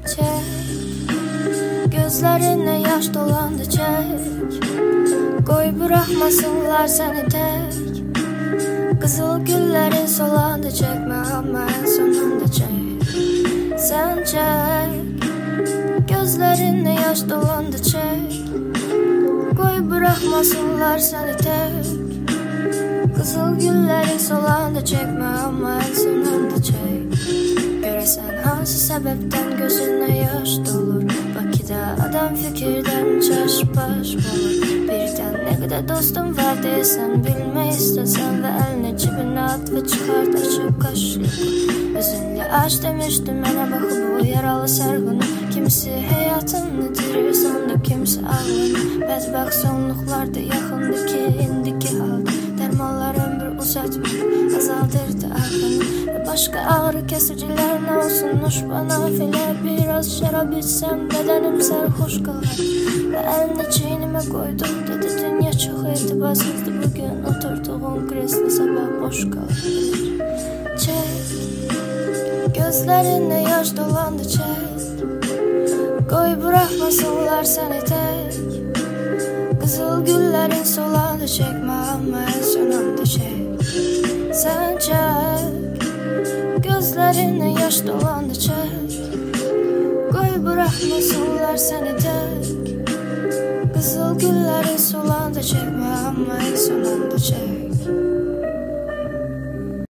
Çek, gözlerine yaş dolandı çek. Koy bırakmasınlar seni tek. Kızıl güllerin solandı çekme ama en sonunda çek. Sen çek, gözlerine yaş dolandı çek. Koy bırakmasınlar seni tek. Kızıl güllerin solandı çekme ama en sonunda çek. Göresen hansı sebepten gözüne yaş dolur. Bakıda adam fikirden çaş baş olur. Birden ne kadar dostum var deysen bilme istesen ve elini cebine at ve çıkart açıp kaşık. Özünle aç demiştim bana bakıp bu yaralı sargını. Kimisi hayatını bitirir sonunda kimisi ağlanır. Bedbaxt sonluklarda yakındaki indiki halde. Dermanlar ömrü uzatmıyor, azaldırdı aklını. Ve başka ağrı kesiciler ne olsunmuş bana filer. Biraz şarap içsem bedenim sarhoş kalır. Ve elini çiğnime koydum dedi dünya çok itibarsızdı. Bugün oturduğum kresli sabah boş kalır. Çek, gözlerine yaş dolandı çek. Koy bırakmasınlar seni tek. Kızıl güllerin solandı çekme ama en sonunda çek. Sen çek, gözlerine yaş dolandı çek. Koy bırakmasınlar seni tek. Kızıl güllerin solandı çekme ama en sonunda çek.